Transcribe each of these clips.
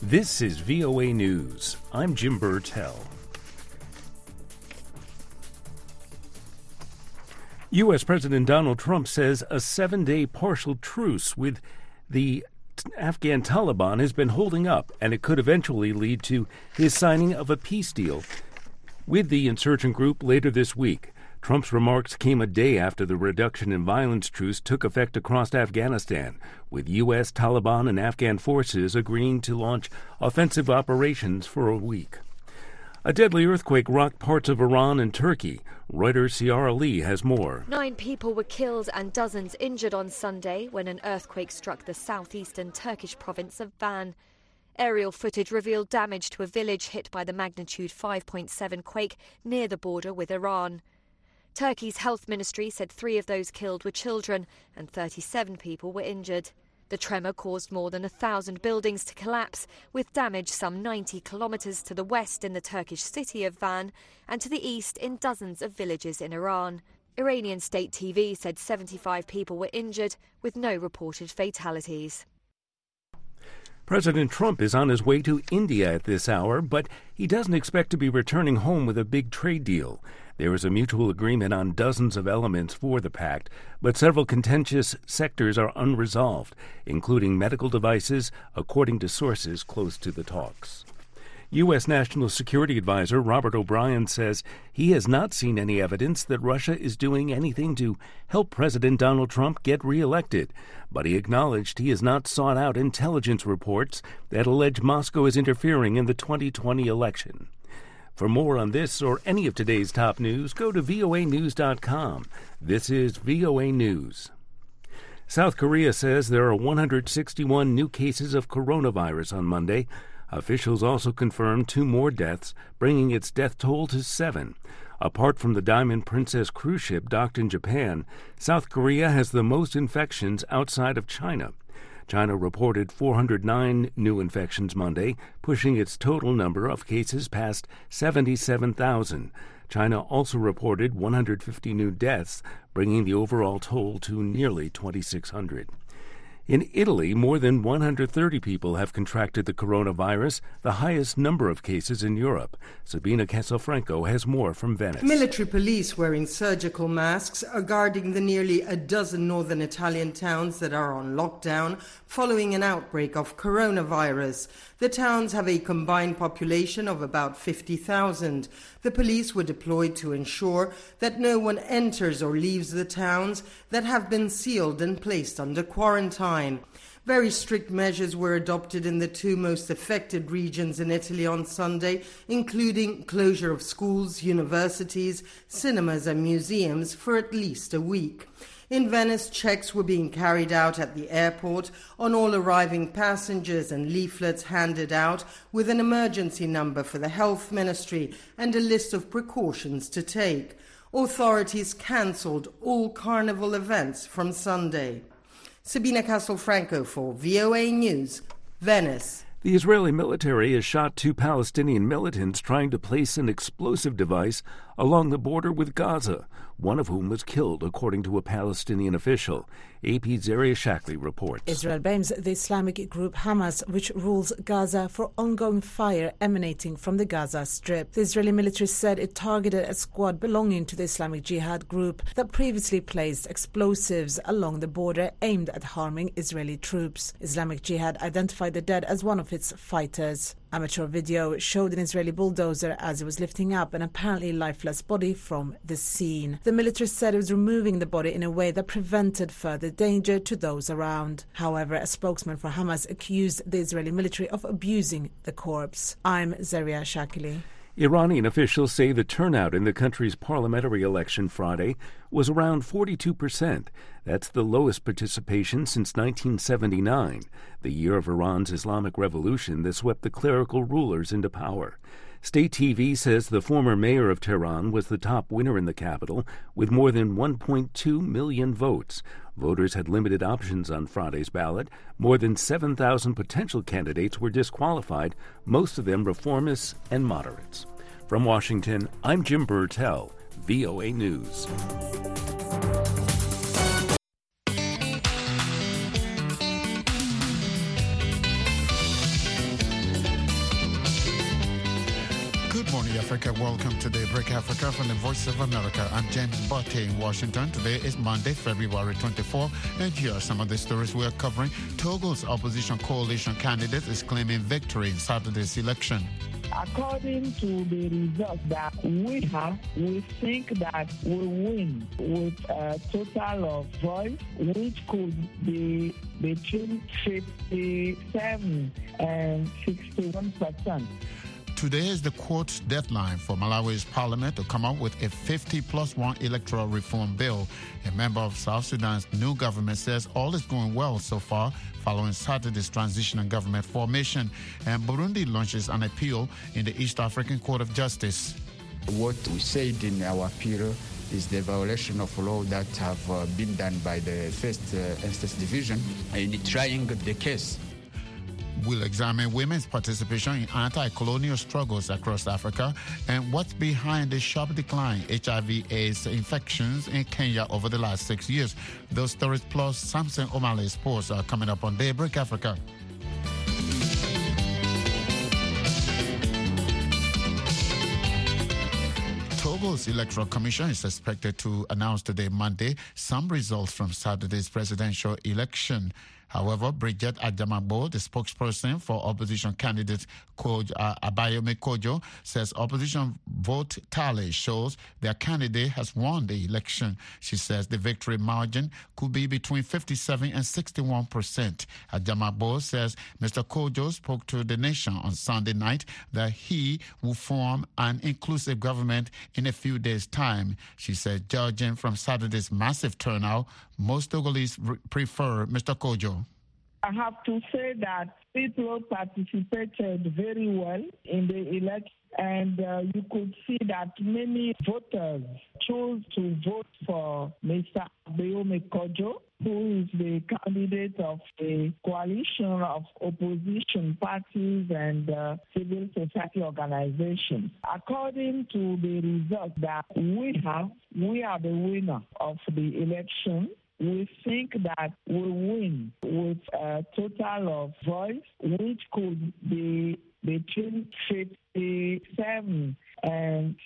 This is VOA News. I'm Jim Burtell. U.S. President Donald Trump says a 7-day partial truce with the Afghan Taliban has been holding up, and it could eventually lead to his signing of a peace deal with the insurgent group later this week. Trump's remarks came a day after the reduction in violence truce took effect across Afghanistan, with U.S., Taliban, and Afghan forces agreeing to launch offensive operations for a week. A deadly earthquake rocked parts of Iran and Turkey. Reuters' Ciara Lee has more. 9 people were killed and dozens injured on Sunday when an earthquake struck the southeastern Turkish province of Van. Aerial footage revealed damage to a village hit by the magnitude 5.7 quake near the border with Iran. Turkey's health ministry said 3 of those killed were children and 37 people were injured. The tremor caused more than 1,000 buildings to collapse, with damage some 90 kilometers to the west in the Turkish city of Van and to the east in dozens of villages in Iran. Iranian state TV said 75 people were injured, with no reported fatalities. President Trump is on his way to India at this hour, but he doesn't expect to be returning home with a big trade deal. There is a mutual agreement on dozens of elements for the pact, but several contentious sectors are unresolved, including medical devices, according to sources close to the talks. U.S. National Security Advisor Robert O'Brien says he has not seen any evidence that Russia is doing anything to help President Donald Trump get reelected, but he acknowledged he has not sought out intelligence reports that allege Moscow is interfering in the 2020 election. For more on this or any of today's top news, go to voanews.com. This is VOA News. South Korea says there are 161 new cases of coronavirus on Monday. Officials also confirmed 2 more deaths, bringing its death toll to 7. Apart from the Diamond Princess cruise ship docked in Japan, South Korea has the most infections outside of China. China reported 409 new infections Monday, pushing its total number of cases past 77,000. China also reported 150 new deaths, bringing the overall toll to nearly 2,600. In Italy, more than 130 people have contracted the coronavirus, the highest number of cases in Europe. Sabina Castelfranco has more from Venice. Military police wearing surgical masks are guarding the nearly a dozen northern Italian towns that are on lockdown following an outbreak of coronavirus. The towns have a combined population of about 50,000. The police were deployed to ensure that no one enters or leaves the towns that have been sealed and placed under quarantine. Very strict measures were adopted in the 2 most affected regions in Italy on Sunday, including closure of schools, universities, cinemas and museums for at least a week. In Venice, checks were being carried out at the airport on all arriving passengers and leaflets handed out with an emergency number for the health ministry and a list of precautions to take. Authorities cancelled all carnival events from Sunday. Sabina Castelfranco for VOA News, Venice. The Israeli military has shot 2 Palestinian militants trying to place an explosive device along the border with Gaza, one of whom was killed, according to a Palestinian official. AP's Zaria Shakli reports. Israel blames the Islamic group Hamas, which rules Gaza, for ongoing fire emanating from the Gaza Strip. The Israeli military said it targeted a squad belonging to the Islamic Jihad group that previously placed explosives along the border aimed at harming Israeli troops. Islamic Jihad identified the dead as one of its fighters. Amateur video showed an Israeli bulldozer as it was lifting up an apparently lifeless body from the scene. The military said it was removing the body in a way that prevented further danger to those around. However, a spokesman for Hamas accused the Israeli military of abusing the corpse. I'm Zaria Shakili. Iranian officials say the turnout in the country's parliamentary election Friday was around 42%. That's the lowest participation since 1979, the year of Iran's Islamic Revolution that swept the clerical rulers into power. State TV says the former mayor of Tehran was the top winner in the capital with more than 1.2 million votes. Voters had limited options on Friday's ballot. More than 7,000 potential candidates were disqualified, most of them reformists and moderates. From Washington, I'm Jim Burtell, VOA News. Happy Africa. Welcome to Daybreak Africa from the Voice of America. I'm James Botte in Washington. Today is Monday, February 24, and here are some of the stories we are covering. Togo's opposition coalition candidate is claiming victory in Saturday's election. According to the results that we have, we think that we win with a total of votes, which could be between 57 and 61%. Today is the court's deadline for Malawi's parliament to come up with a 50+1 electoral reform bill. A member of South Sudan's new government says all is going well so far following Saturday's transitional government formation. And Burundi launches an appeal in the East African Court of Justice. What we said in our appeal is the violation of law that have been done by the First Instance Division in trying the case. We'll examine women's participation in anti-colonial struggles across Africa and what's behind the sharp decline in HIV/AIDS infections in Kenya over the last 6 years. Those stories plus Samson Omale's sports are coming up on Daybreak Africa. Togo's Electoral Commission is expected to announce today, Monday, some results from Saturday's presidential election. However, Bridget Ajamagbo, the spokesperson for opposition candidate Abayomi Kojo, says opposition vote tally shows their candidate has won the election. She says the victory margin could be between 57 and 61%. Ajamagbo says Mr. Kojo spoke to the nation on Sunday night that he will form an inclusive government in a few days' time. She said, judging from Saturday's massive turnout, most Togolese prefer Mr. Kojo. I have to say that people participated very well in the election, and you could see that many voters chose to vote for Mr. Abayomi Kojo, who is the candidate of a coalition of opposition parties and civil society organizations. According to the results that we have, we are the winner of the election. We think that we win with a total of votes, which could be between 57 and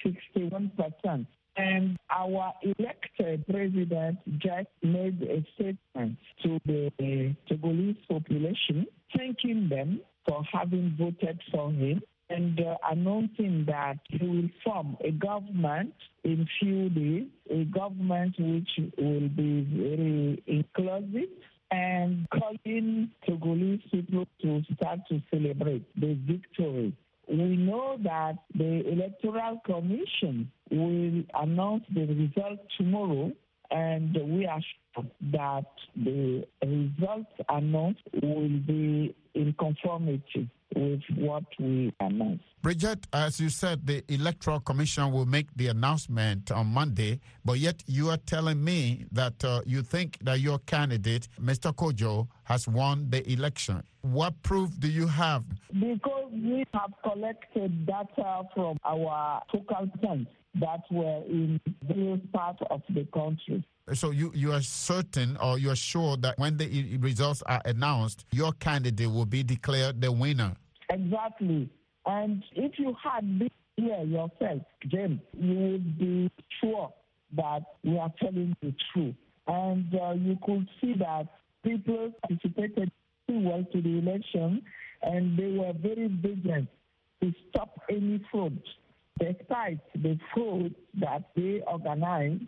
61%. And our elected president just made a statement to the Togolese population, thanking them for having voted for him and announcing that he will form a government in few days, a government which will be very inclusive, and calling Togolese people to start to celebrate the victory. We know that the Electoral Commission will announce the result tomorrow, and we are sure that the results announced will be in conformity with what we announced. Bridget, as you said, the Electoral Commission will make the announcement on Monday, but yet you are telling me that you think that your candidate, Mr. Kojo, has won the election. What proof do you have? Because we have collected data from our focal points that were in various parts of the country. So you are certain or you are sure that when the results are announced, your candidate will be declared the winner? Exactly. And if you had been here yourself, James, you would be sure that we are telling the truth. And you could see that people participated very well to the election, and they were very vigilant to stop any fraud. Despite the fraud that they organized,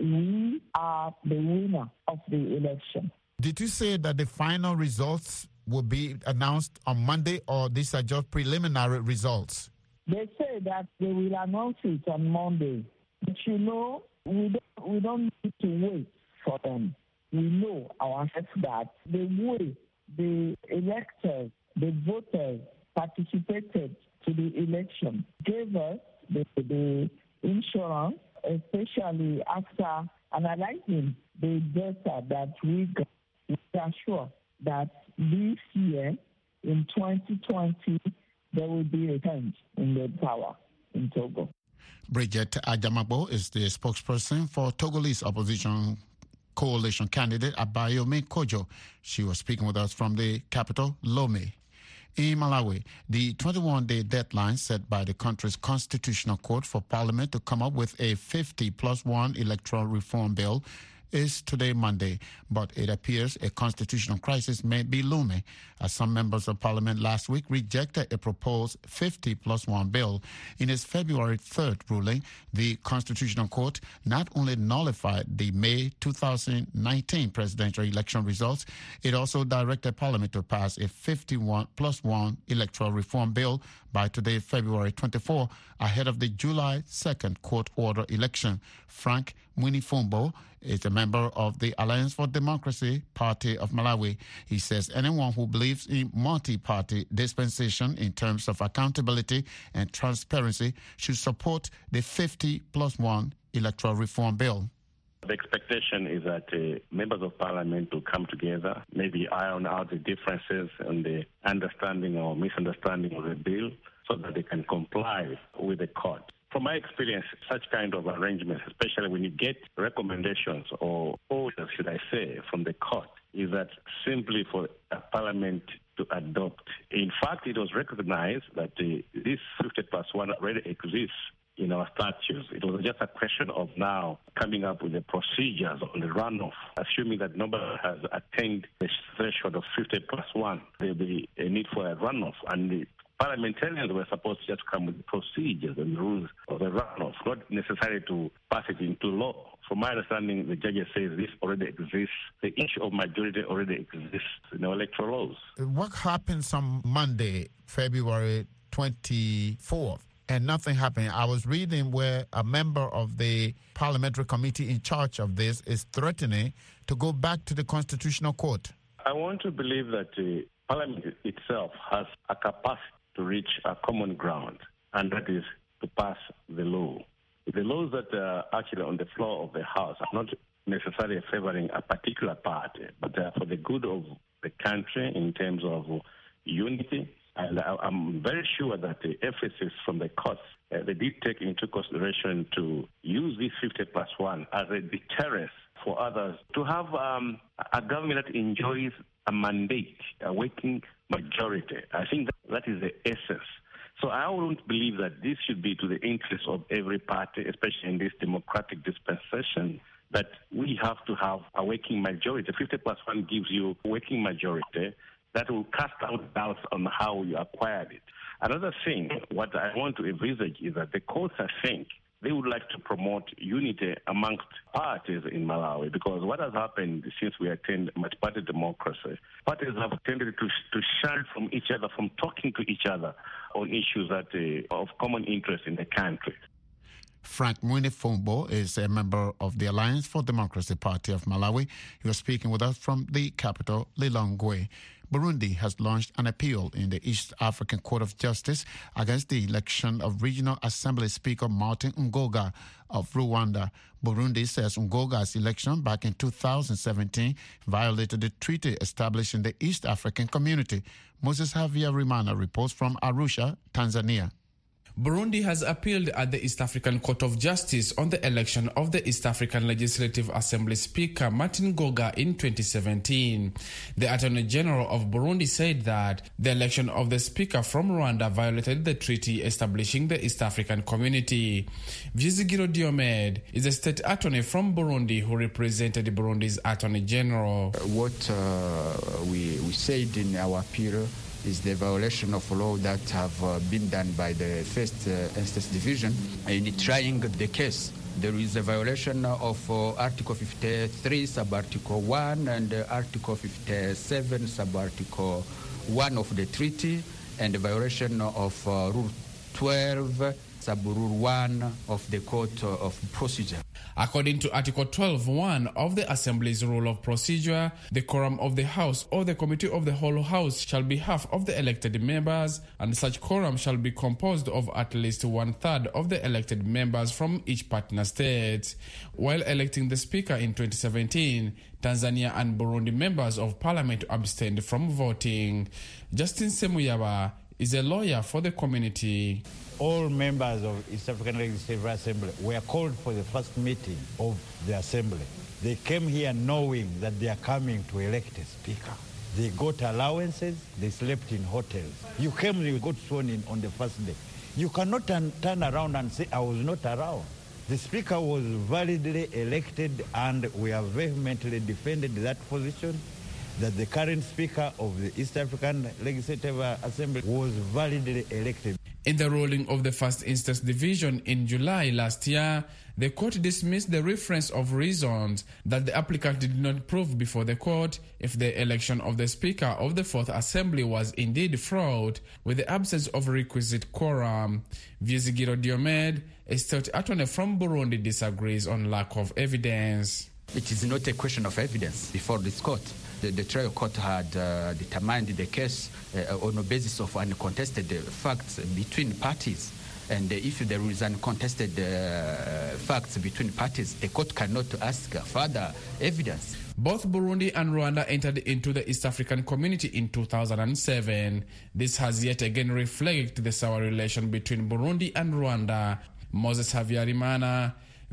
we are the winner of the election. Did you say that the final results will be announced on Monday, or these are just preliminary results? They say that they will announce it on Monday. But you know, we don't need to wait for them. We know ourselves that the way the electors, the voters participated to the election gave us the insurance, especially after analyzing the data that we got. We are sure that this year, in 2020, there will be a change in the power in Togo. Bridget Ajamagbo is the spokesperson for Togolese opposition coalition candidate Abayomi Kojo. She was speaking with us from the capital, Lomé. In Malawi, the 21-day deadline set by the country's constitutional court for parliament to come up with a 50+1 electoral reform bill is today Monday, but it appears a constitutional crisis may be looming, as some members of parliament last week rejected a proposed 50+1 bill. In its February 3rd ruling, the Constitutional Court not only nullified the May 2019 presidential election results, it also directed parliament to pass a 51+1 electoral reform bill by today, February 24, ahead of the July 2nd court order election. Frank Mwinifumbo is a member of the Alliance for Democracy Party of Malawi. He says anyone who believes in multi-party dispensation in terms of accountability and transparency should support the 50+1 electoral reform bill. The expectation is that members of parliament will come together, maybe iron out the differences and the understanding or misunderstanding of the bill so that they can comply with the court. From my experience, such kind of arrangements, especially when you get recommendations or orders, should I say, from the court, is that simply for a parliament to adopt. In fact, it was recognized that this 50+1 already exists in our statutes. It was just a question of now coming up with the procedures on the runoff. Assuming that nobody has attained the threshold of 50+1, there will be a need for a runoff. And the parliamentarians were supposed to just come with the procedures and rules of the runoff, not necessarily to pass it into law. From my understanding, the judges say this already exists. The issue of majority already exists in our electoral laws. What happens on Monday, February 24th? And nothing happened. I was reading where a member of the parliamentary committee in charge of this is threatening to go back to the Constitutional Court. I want to believe that the parliament itself has a capacity to reach a common ground, and that is to pass the law. The laws that are actually on the floor of the House are not necessarily favoring a particular party, but they are for the good of the country in terms of unity. And I'm very sure that the emphasis from the courts, they did take into consideration to use this 50+1 as a deterrent for others to have a government that enjoys a mandate, a working majority. I think that is the essence. So I wouldn't believe that this should be to the interest of every party, especially in this democratic dispensation, that we have to have a working majority. 50+1 gives you a working majority that will cast out doubts on how you acquired it. Another thing, what I want to envisage is that the courts, I think, they would like to promote unity amongst parties in Malawi, because what has happened since we attained multi-party democracy, parties have tended to shun from each other, from talking to each other on issues that of common interest in the country. Frank Mwinifumbo is a member of the Alliance for Democracy Party of Malawi. He was speaking with us from the capital, Lilongwe. Burundi has launched an appeal in the East African Court of Justice against the election of Regional Assembly Speaker Martin Ngoga of Rwanda. Burundi says Ngoga's election back in 2017 violated the treaty establishing the East African Community. Moses Javier Rimana reports from Arusha, Tanzania. Burundi has appealed at the East African Court of Justice on the election of the East African Legislative Assembly Speaker Martin Ngoga in 2017. The Attorney General of Burundi said that the election of the Speaker from Rwanda violated the treaty establishing the East African Community. Vyizigiro Diomed is a state attorney from Burundi who represented Burundi's Attorney General. What we said in our appeal is the violation of law that have been done by the First Instance Division in trying the case. There is a violation of Article 53, Sub-Article 1, and Article 57, Sub-Article 1 of the treaty, and the violation of Rule 12, Sub-Rule 1 of the Code of Procedure. According to Article 12.1 of the Assembly's Rule of Procedure, the quorum of the House or the Committee of the whole House shall be half of the elected members, and such quorum shall be composed of at least 1/3 of the elected members from each partner state. While electing the Speaker in 2017, Tanzania and Burundi members of Parliament abstained from voting. Justin Semuyaba is a lawyer for the community. All members of East African Legislative Assembly were called for the first meeting of the Assembly. They came here knowing that they are coming to elect a speaker. They got allowances, they slept in hotels. You came, you got sworn in on the first day. You cannot turn around and say, I was not around. The Speaker was validly elected, and we have vehemently defended that position, that the current Speaker of the East African Legislative Assembly was validly elected. In the ruling of the First Instance Division in July last year, the court dismissed the reference of reasons that the applicant did not prove before the court if the election of the Speaker of the Fourth Assembly was indeed fraud with the absence of requisite quorum. Vyezigiro Diomed, a state attorney from Burundi, disagrees on lack of evidence. It is not a question of evidence before this court. The trial court had determined the case on the basis of uncontested facts between parties. And if there is uncontested facts between parties, the court cannot ask further evidence. Both Burundi and Rwanda entered into the East African Community in 2007. This has yet again reflected the sour relation between Burundi and Rwanda. Moses Havyarimana,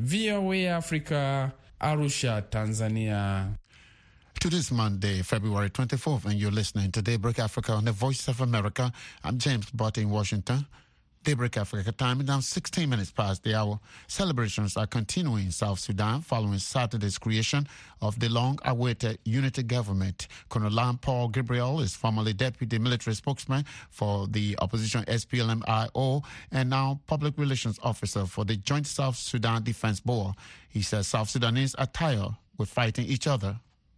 VOA Africa, Arusha, Tanzania. To this Monday, February 24th, and you're listening to Daybreak Africa on the Voice of America. I'm James Butt in Washington. Daybreak Africa time is now 16 minutes past the hour. Celebrations are continuing in South Sudan following Saturday's creation of the long-awaited unity government. Colonel Paul Gabriel is formerly deputy military spokesman for the opposition SPLM-IO and now public relations officer for the Joint South Sudan Defense Board. He says South Sudanese are tired with fighting each other.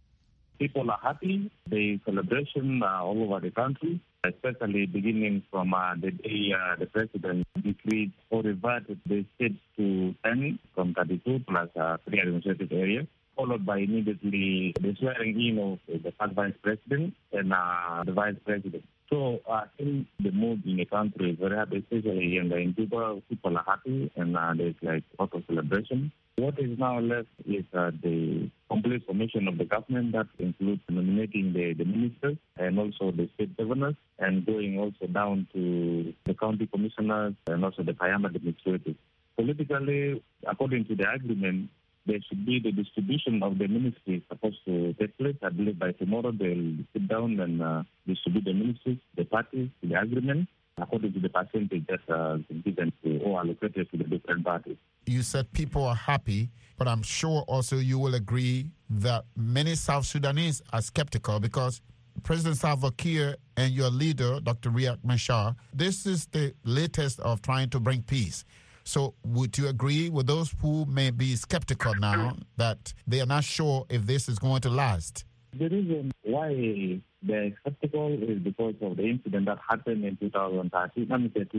People are happy. The celebration all over the country, especially beginning from the day the president decreed or reverted the states to 10 from 32 plus 3 administrative areas, followed by immediately the swearing in of the first vice president and the vice president. So I think the mood in the country is very happy, especially in Juba. People are happy and there's like a lot of celebration. What is now left is the complete formation of the government that includes nominating the ministers and also the state governors and going also down to the county commissioners and also the Parliament administrators. Politically, according to the agreement, there should be the distribution of the ministries supposed to take place. I believe by tomorrow they'll sit down and distribute the ministries, the parties, the agreement, according to the percentage that is given to or allocated to the different parties. You said people are happy, but I'm sure also you will agree that many South Sudanese are skeptical because President Salva Kiir and your leader, Dr. Riek Machar, this is the latest of trying to bring peace. So would you agree with those who may be skeptical now that they are not sure if this is going to last? The reason why they're skeptical is because of the incident that happened in 2015,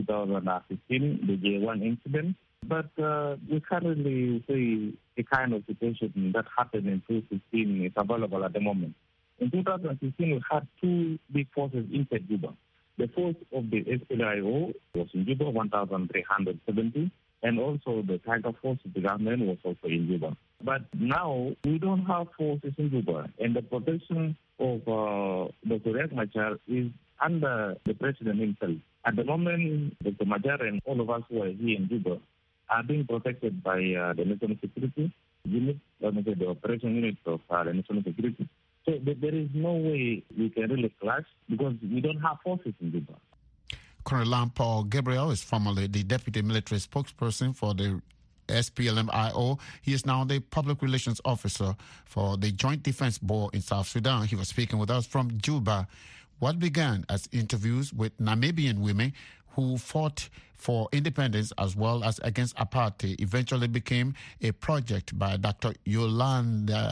the J1 incident. But we currently see the kind of situation that happened in 2015 is available at the moment. In 2015, we had 2 big forces inside Juba. The force of the SPLIO was in Juba, 1,370, and also the Tiger Force of the government was also in Juba. But now we don't have forces in Juba, and the protection of Dr. Riek Machar is under the president himself. At the moment, Dr. Machar and all of us who are here in Juba are being protected by the national security unit, the operation unit of the national security. So there is no way we can really clash because we don't have forces in Juba. Colonel Paul Gabriel is formerly the deputy military spokesperson for the SPLM-IO. He is now the public relations officer for the Joint Defense Board in South Sudan. He was speaking with us from Juba. What began as interviews with Namibian women who fought for independence as well as against apartheid eventually became a project by Dr. Yolande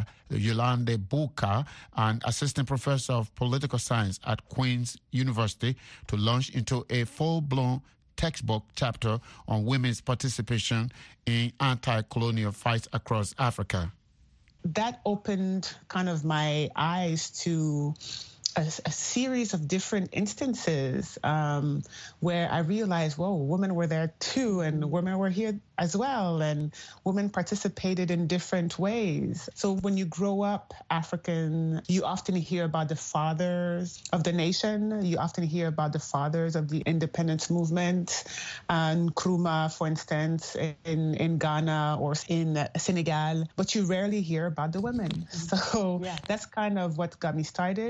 Buka, an assistant professor of political science at Queen's University, to launch into a full-blown textbook chapter on women's participation in anti-colonial fights across Africa. That opened kind of my eyes to a series of different instances where I realized, whoa, women were there too, and women were here as well, and women participated in different ways. So when you grow up African, you often hear about the fathers of the nation. You often hear about the fathers of the independence movement, and Nkrumah, for instance, in Ghana or in Senegal, but you rarely hear about the women. So that's kind of what got me started. And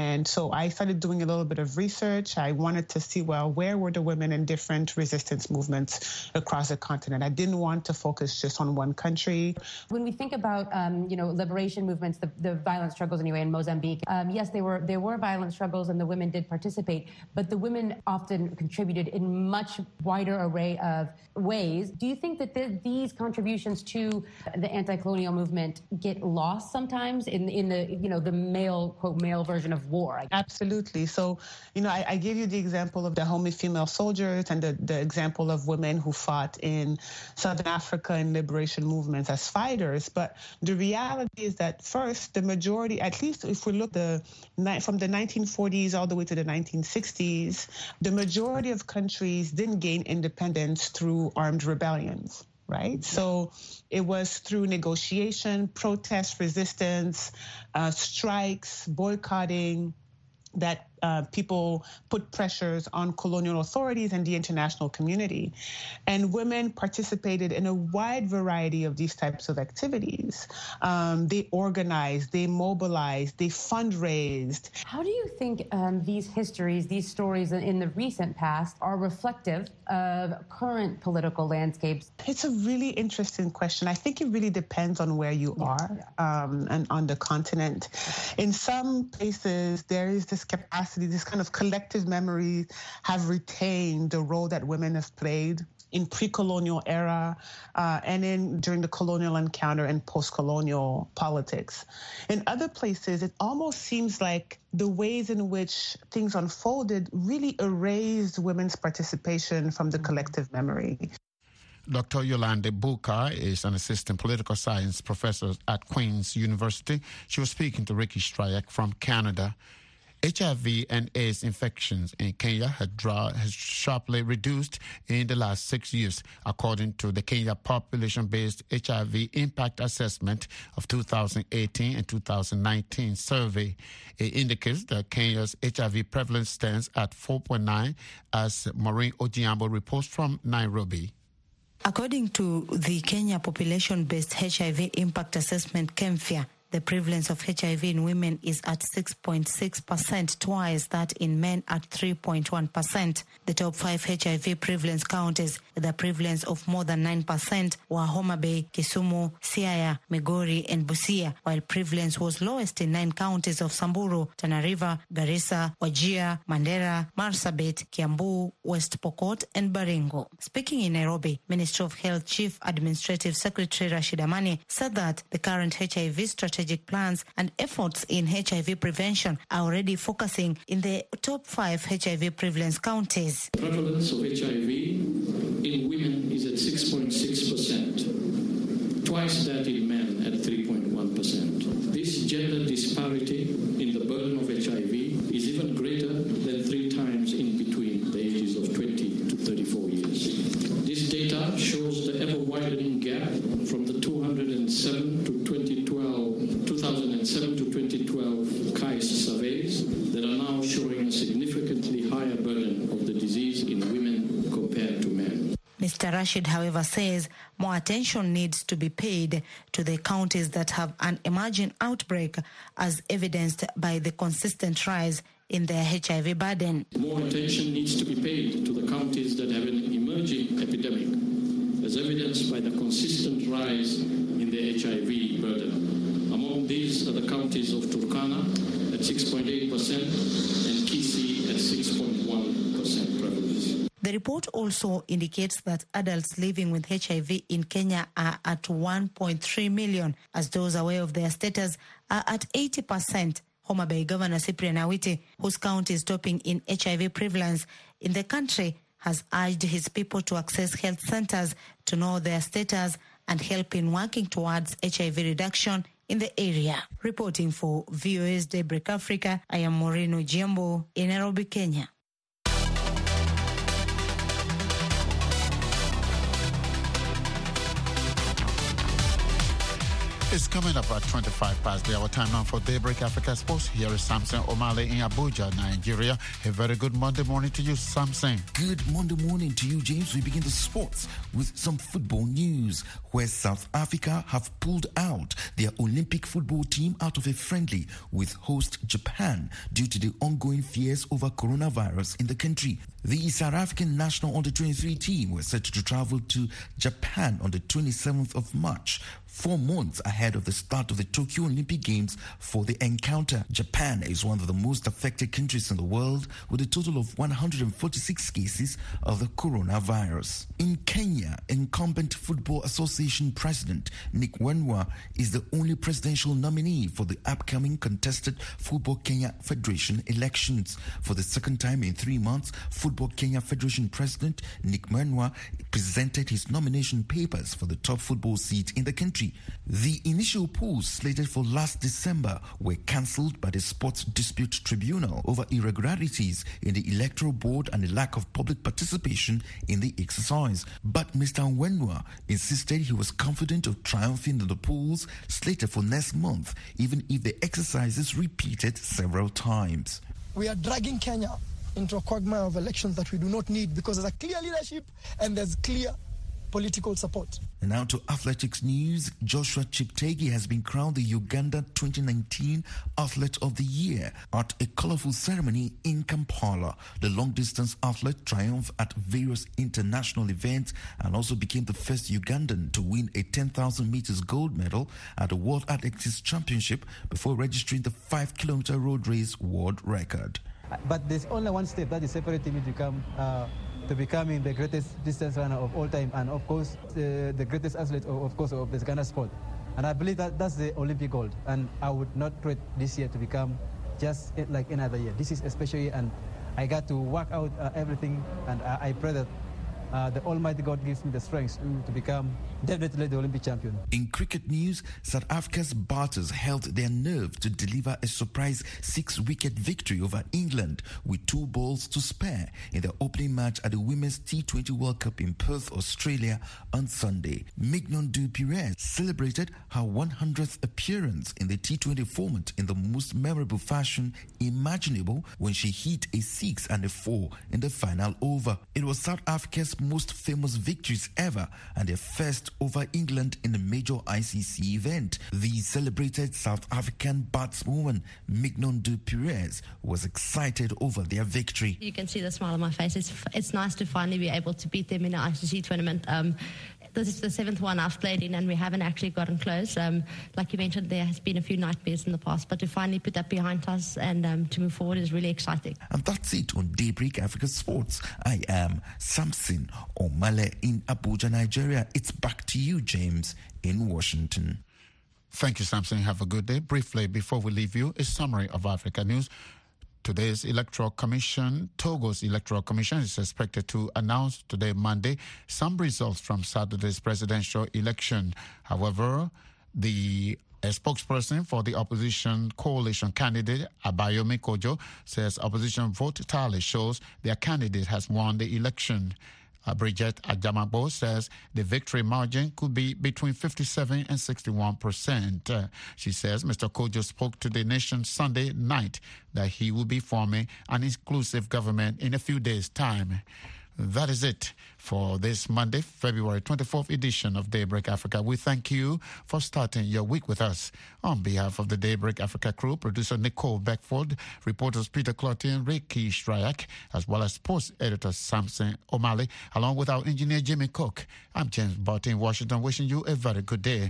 And so I started doing a little bit of research. I wanted to see, well, where were the women in different resistance movements across the continent? I didn't want to focus just on one country. When we think about, liberation movements, the violent struggles anyway in Mozambique, yes, there were violent struggles and the women did participate, but the women often contributed in much wider array of ways. Do you think that these contributions to the anti-colonial movement get lost sometimes in the male, quote, male version of war? Absolutely. So, I gave you the example of the Dahomey female soldiers and the example of women who fought in Southern Africa in liberation movements as fighters. But the reality is that first, the majority, at least if we look from the 1940s all the way to the 1960s, the majority of countries didn't gain independence through armed rebellions. Right? So it was through negotiation, protest, resistance, strikes, boycotting, that people put pressures on colonial authorities and the international community. And women participated in a wide variety of these types of activities. They organized, they mobilized, they fundraised. How do you think these histories, these stories in the recent past are reflective of current political landscapes? It's a really interesting question. I think it really depends on where you are and on the continent. In some places, there is this capacity, this kind of collective memory have retained the role that women have played in pre-colonial era and during the colonial encounter and post-colonial politics. In other places, it almost seems like the ways in which things unfolded really erased women's participation from the collective memory. Dr. Yolande Buka is an assistant political science professor at Queen's University. She was speaking to Ricky Strayek from Canada. HIV and AIDS infections in Kenya has sharply reduced in the last 6 years, according to the Kenya Population-Based HIV Impact Assessment of 2018 and 2019 survey. It indicates that Kenya's HIV prevalence stands at 4.9, as Maureen Ojiambo reports from Nairobi. According to the Kenya Population-Based HIV Impact Assessment, KEMFIA, the prevalence of HIV in women is at 6.6%, twice that in men at 3.1%. The top 5 HIV prevalence counties with a prevalence of more than 9% were Homa Bay, Kisumu, Siaya, Migori, and Busia, while prevalence was lowest in 9 counties of Samburu, Tana River, Garissa, Wajir, Mandera, Marsabit, Kiambu, West Pokot, and Baringo. Speaking in Nairobi, Ministry of Health Chief Administrative Secretary Rashid Amani said that the current HIV strategic plans and efforts in HIV prevention are already focusing in the top 5 HIV prevalence counties. The prevalence of HIV in women is at 6.6%, twice that in men at 3.1%. This gender disparity in the burden of HIV is even greater than 3 times in between the ages of 20 to 34 years. This data shows the ever-widening gap from the 2007 to 2012 KAIS surveys that are now showing a significantly higher burden of the disease in women compared to men. Mr. Rashid, however, says more attention needs to be paid to the counties that have an emerging outbreak, as evidenced by the consistent rise in their HIV burden. More attention needs to be paid to the counties that have an emerging epidemic, as evidenced by the consistent rise in the HIV burden. Among these are the counties of Turkana at 6.8% and Kisii at 6.1% prevalence. The report also indicates that adults living with HIV in Kenya are at 1.3 million, as those aware of their status are at 80%. Homa Bay Governor Cyprian Awiti, whose county is topping in HIV prevalence in the country, has urged his people to access health centers to know their status and help in working towards HIV reduction in the area. Reporting for VOA's Daybreak Africa, I am Maureen Ojiambo in Nairobi, Kenya. It's coming up at 25 past the hour. Time now for Daybreak Africa Sports. Here is Samson Omale in Abuja, Nigeria. A very good Monday morning to you, Samson. Good Monday morning to you, James. We begin the sports with some football news, where South Africa have pulled out their Olympic football team out of a friendly with host Japan due to the ongoing fears over coronavirus in the country. The South African national under-23 team were set to travel to Japan on the 27th of March, 4 months ahead of the start of the Tokyo Olympic Games for the encounter. Japan is one of the most affected countries in the world, with a total of 146 cases of the coronavirus. In Kenya, incumbent Football Association President Nick Wenwa is the only presidential nominee for the upcoming contested Football Kenya Federation elections. For the second time in 3 months, Football Kenya Federation President Nick Wenwa presented his nomination papers for the top football seat in the country. The initial polls slated for last December were cancelled by the Sports Dispute Tribunal over irregularities in the Electoral Board and a lack of public participation in the exercise. But Mr. Wenwa insisted he was confident of triumphing in the polls slated for next month, even if the exercise is repeated several times. We are dragging Kenya into a quagmire of elections that we do not need, because there's a clear leadership and there's clear political support. And now to athletics news. Joshua Cheptegei has been crowned the Uganda 2019 Athlete of the Year at a colorful ceremony in Kampala. The long-distance athlete triumphed at various international events and also became the first Ugandan to win a 10,000 meters gold medal at the World Athletics Championship before registering the 5-kilometer road race world record. But there's only one step that is separating me to becoming the greatest distance runner of all time, and of course the greatest athlete of the Uganda sport. And I believe that that's the Olympic gold, and I would not wait this year to become just like any other year. This is a special year, and I got to work out everything, and I pray that the Almighty God gives me the strength to become definitely the Olympic champion. In cricket news, South Africa's batters held their nerve to deliver a surprise 6-wicket victory over England with 2 balls to spare in the opening match at the Women's T20 World Cup in Perth, Australia on Sunday. Mignon du Pirez celebrated her 100th appearance in the T20 format in the most memorable fashion imaginable when she hit a 6 and a 4 in the final over. It was South Africa's most famous victories ever and their first over England in a major ICC event. The celebrated South African batswoman Mignon du Pirez was excited over their victory. You can see the smile on my face. It's nice to finally be able to beat them in an ICC tournament. This is the 7th one I've played in, and we haven't actually gotten close. Like you mentioned, there has been a few nightmares in the past, but to finally put that behind us and to move forward is really exciting. And that's it on Daybreak Africa Sports. I am Samson Omale in Abuja, Nigeria. It's back to you, James, in Washington. Thank you, Samson. Have a good day. Briefly, before we leave you, a summary of Africa news. Today's Electoral Commission, Togo's Electoral Commission, is expected to announce today, Monday, some results from Saturday's presidential election. However, a spokesperson for the opposition coalition candidate, Abayomi Kojo, says opposition vote tally shows their candidate has won the election. Bridget Adjamabo says the victory margin could be between 57 and 61%. She says Mr. Kojo spoke to the nation Sunday night that he will be forming an inclusive government in a few days' time. That is it for this Monday, February 24th edition of Daybreak Africa. We thank you for starting your week with us. On behalf of the Daybreak Africa crew, producer Nicole Beckford, reporters Peter Clottey and Ricky Shryak, as well as sports editor Samson Omale, along with our engineer Jimmy Cook. I'm James Barty in Washington, wishing you a very good day.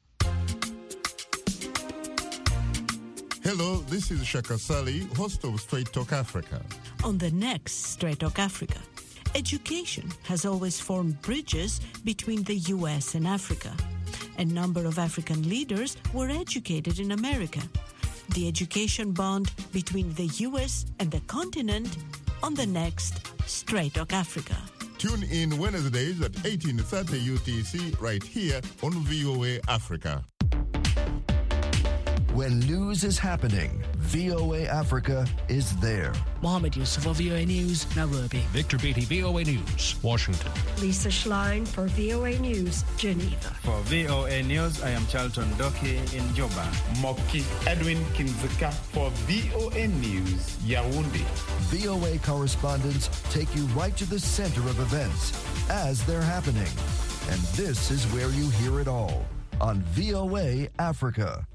Hello, this is Shaka Sali, host of Straight Talk Africa. On the next Straight Talk Africa, education has always formed bridges between the U.S. and Africa. A number of African leaders were educated in America. The education bond between the U.S. and the continent on the next Straight Talk Africa. Tune in Wednesdays at 18:30 UTC right here on VOA Africa. When news is happening, VOA Africa is there. Mohammed Yusuf for VOA News, Nairobi. Victor Beatty, VOA News, Washington. Lisa Schlein for VOA News, Geneva. For VOA News, I am Charlton Doki in Juba. Moki Edwin Kinzika for VOA News, Yaoundé. VOA correspondents take you right to the center of events as they're happening. And this is where you hear it all on VOA Africa.